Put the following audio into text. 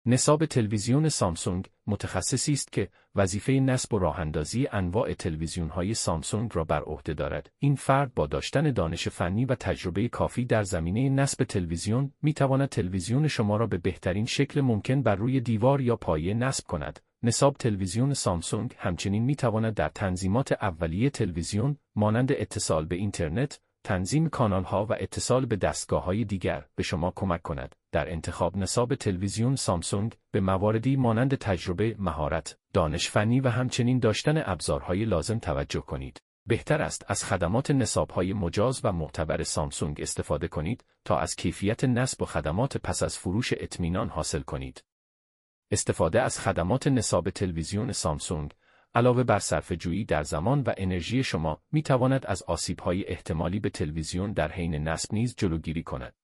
نصاب تلویزیون سامسونگ متخصصی است که وظیفه نصب و راه‌اندازی انواع تلویزیون‌های سامسونگ را بر عهده دارد. این فرد با داشتن دانش فنی و تجربه کافی در زمینه نصب تلویزیون می‌تواند تلویزیون شما را به بهترین شکل ممکن بر روی دیوار یا پایه نصب کند. نصاب تلویزیون سامسونگ همچنین می‌تواند در تنظیمات اولیه تلویزیون مانند اتصال به اینترنت، تنظیم کانال‌ها و اتصال به دستگاه‌های دیگر به شما کمک کند. در انتخاب نصاب تلویزیون سامسونگ به مواردی مانند تجربه، مهارت، دانش فنی و همچنین داشتن ابزارهای لازم توجه کنید. بهتر است از خدمات نصاب‌های مجاز و معتبر سامسونگ استفاده کنید تا از کیفیت نصب و خدمات پس از فروش اطمینان حاصل کنید. استفاده از خدمات نصاب تلویزیون سامسونگ علاوه بر صرفه‌جویی در زمان و انرژی شما، می‌تواند از آسیب‌های احتمالی به تلویزیون در حین نصب نیز جلوگیری کند.